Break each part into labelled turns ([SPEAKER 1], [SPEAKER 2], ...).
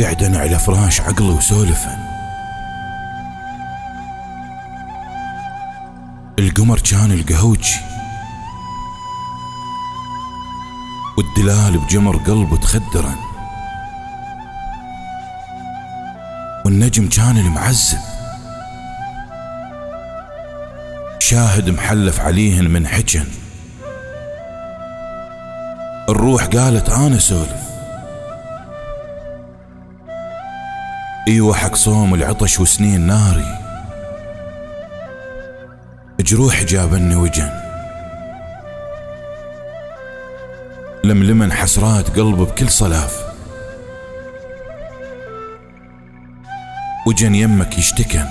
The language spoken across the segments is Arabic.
[SPEAKER 1] قعدن على فراش عقله وسولفن. القمر كان القهوجي، والدلال بجمر قلبه تخدرن، والنجم كان المعذب شاهد محلف عليهن من حجن. الروح قالت انا سولف، ايوه حق صوم العطش وسنين ناري، جروح جابني وجن، لملمن حسرات قلبه بكل صلاف، وجن يمك يشتكن.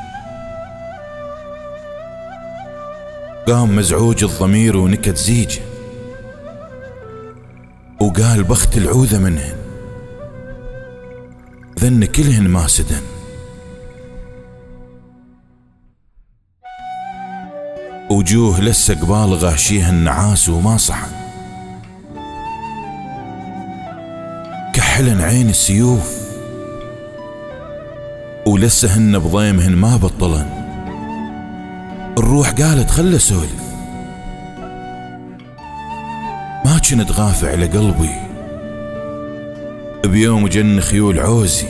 [SPEAKER 1] قام مزعوج الضمير ونكت زيجه، وقال بخت العوذة منهن، ذن كلهن ما سدن. وجوه لسه قبال غاشيها النعاس وما صحن، كحلن عين السيوف، ولسهن بضيمهن ما بطلن. الروح قالت خل سولف، ما كنت غافع على قلبي بيوم جن خيول عوزي،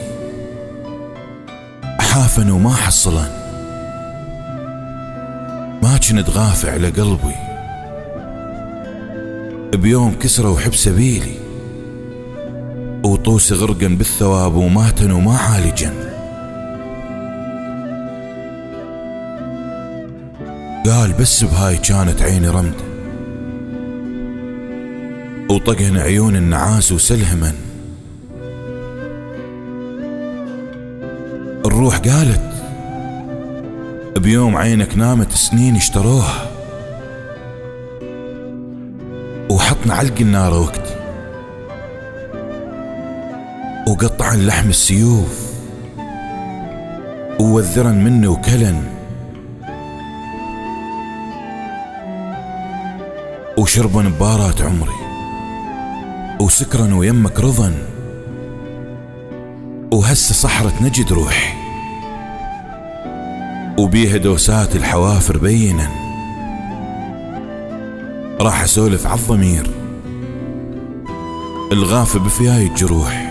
[SPEAKER 1] حافن وما حصلن. ما كنت غافع على قلبي بيوم كسروا حب سبيلي، وطوس غرقن بالثواب وماتن وما عالجن. قال بس بهاي كانت عيني رمده، وطقهن عيون النعاس وسلهمن. الروح قالت بيوم عينك نامت سنين اشتروها، وحطنا علق النار وقتي، وقطعا لحم السيوف، ووذرن مني وكلن، وشربن ببارات عمري، وسكرن ويمك رضن، وهسه صحرت نجد روحي، وبيها دوسات الحوافر بينا. راح اسولف عالضمير الغاف بفياي الجروح،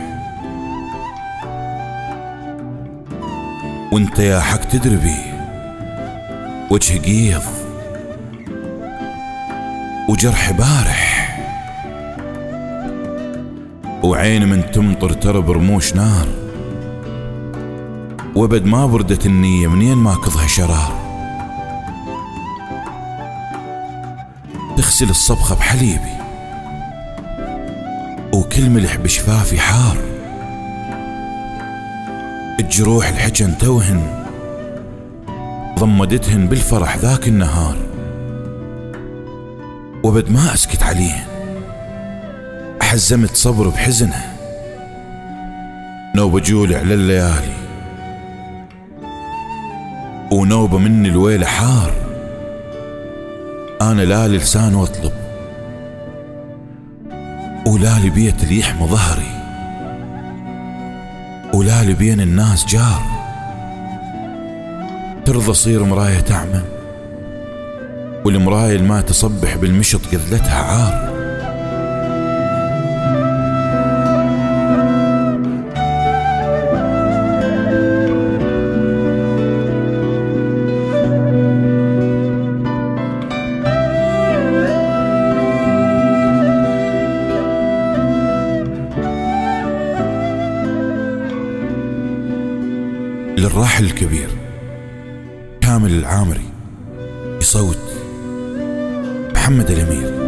[SPEAKER 1] وانت يا حق تدري بيه وجه قيض وجرح بارح، وعين من تمطر ترب رموش نار، وابد ما بردت النية منين ماكضها شرار. تغسل الصبخة بحليبي، وكل ملح بشفافي حار، الجروح الحجن توهن ضمدتهن بالفرح ذاك النهار، وابد ما اسكت عليهن، حزمت صبر بحزنه، نوبة جولي على الليالي، ونوبة مني الويلة حار. أنا لا لسان واطلب، ولا لبيت اللي يحمى ظهري، ولا لبين الناس جار. ترضى صير مراية تعمى، والمراية ما تصبح بالمشط قذلتها عار. للراحل الكبير كامل العامري، يصوت محمد الأمير.